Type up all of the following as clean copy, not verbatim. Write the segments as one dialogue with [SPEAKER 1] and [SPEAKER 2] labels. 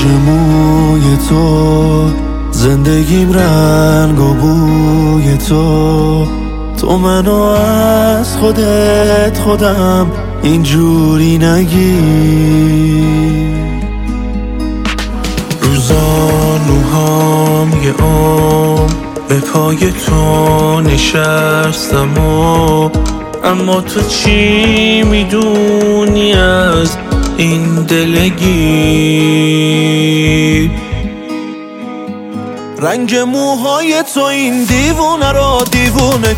[SPEAKER 1] رنج موی تو، زندگیم رنگ و بوی تو منو از خودت خودم اینجوری نگی. روزانوهام یه عمر به پای تو نشستم اما تو چی میدونی از این دلگی؟ رنگ موهای تو این دیوونه را دیوونه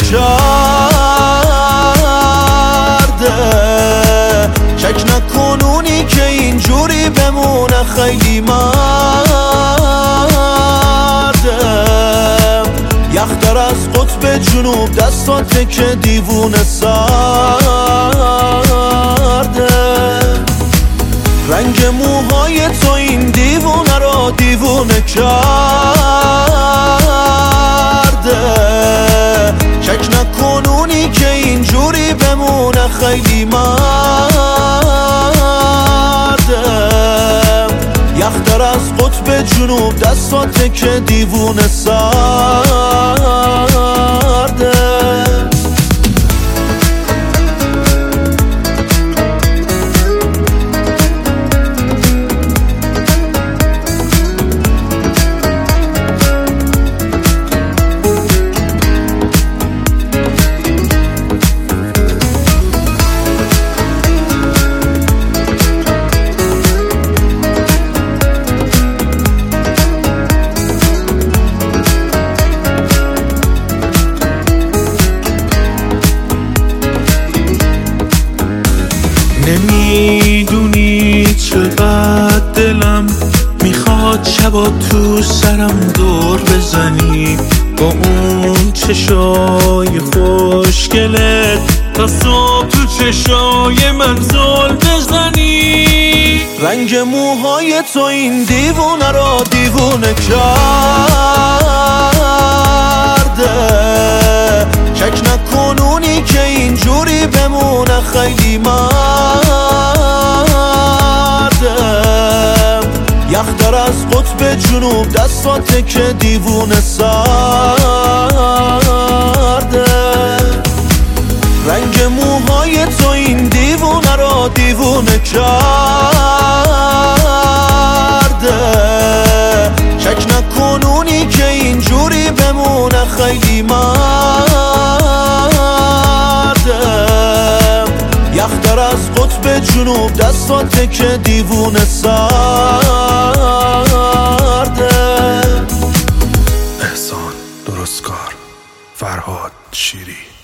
[SPEAKER 1] کرده. شک نکن اونی که اینجوری بمونه خیلی مرده. یخدر از قطب جنوب دستاته که دیوونه سرده. رنگ موهای تو این دیوونه را دیوونه کرده. شک نکن اونی که اینجوری بمونه خیلی مرده. یخدر از قطب جنوب دستاته که دیوونه سرده. نمیدونی چقدر دلم میخواد شبا تو سرم دور بزنی، با اون چشای خوشگلت تا صبح تو چشای من زل بزنی. رنگ موهای تو این دیوونه را دیوونه کرده. شک نکن اونی که اینجوری بمونه خیلی مرده. یخدر از قطب جنوب دستاته که دیوونه سرده. رنگ موهای تو این دیوونه را دیوونه کرده. شک نکن اونی که اینجوری بمونه خیلی مرده. یخدر از قطب جنوب دستاته که دیوونه سرده.
[SPEAKER 2] احسان درستکار، فرهاد شیری.